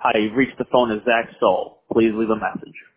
Hi, you've reached the phone of Zach Soul. Please leave a message.